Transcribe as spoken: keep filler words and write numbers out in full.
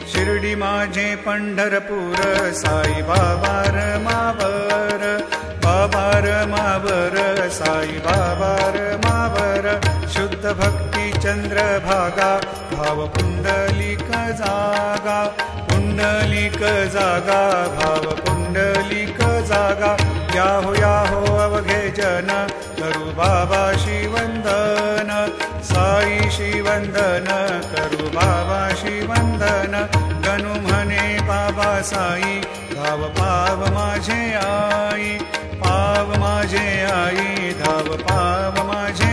शिर्डी माझे पंढरपूर साई बाबा रमावर बाबा रमावर साई बाबा रमावर शुद्ध भक्ती चंद्रभागा भाव पुंडलिक जागा पुंडलिक जागा भाव पुंडलिक जागा याहो याहो अवघे जन करू बाबाशी वंदन साईशी वंदन करू बाबाशी वंदन गणू म्हणे बाबा साई धाव पाव माझे आई पाव माझे आई धाव पाव माझे